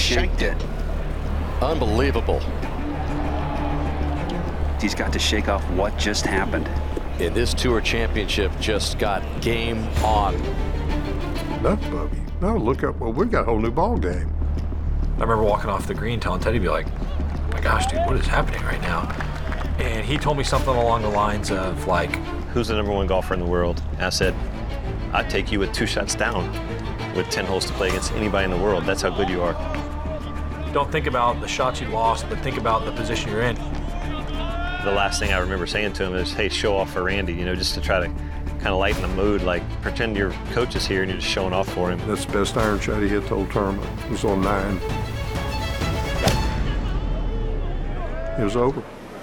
shanked it. Unbelievable. He's got to shake off what just happened. And this Tour Championship just got game on. No, Bubby. No, look up. Well, we've got a whole new ball game. I remember walking off the green telling Teddy, be like, oh my gosh, dude, what is happening right now? And he told me something along the lines of like, who's the #1 golfer in the world? And I said, I'd take you with 2 shots down with 10 holes to play against anybody in the world. That's how good you are. don't think about the shots you lost, but think about the position you're in. The last thing I remember saying to him is, hey, show off for Randy, you know, just to try to kind of lighten the mood, like pretend your coach is here and you're just showing off for him. That's the best iron shot he hit the whole tournament. It was on 9. It was over.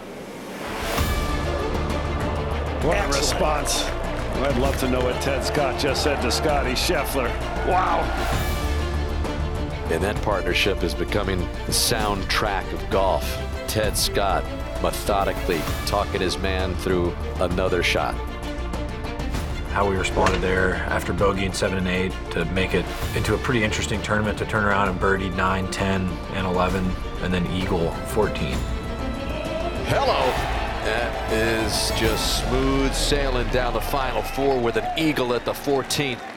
What a response. I'd love to know what Ted Scott just said to Scotty Scheffler. Wow. And that partnership is becoming the soundtrack of golf. Ted Scott methodically talking his man through another shot. How we responded there after bogeying 7 and 8 to make it into a pretty interesting tournament, to turn around and birdie 9, 10, and 11, and then eagle 14. Hello. That is just smooth sailing down the final 4 with an eagle at the 14th.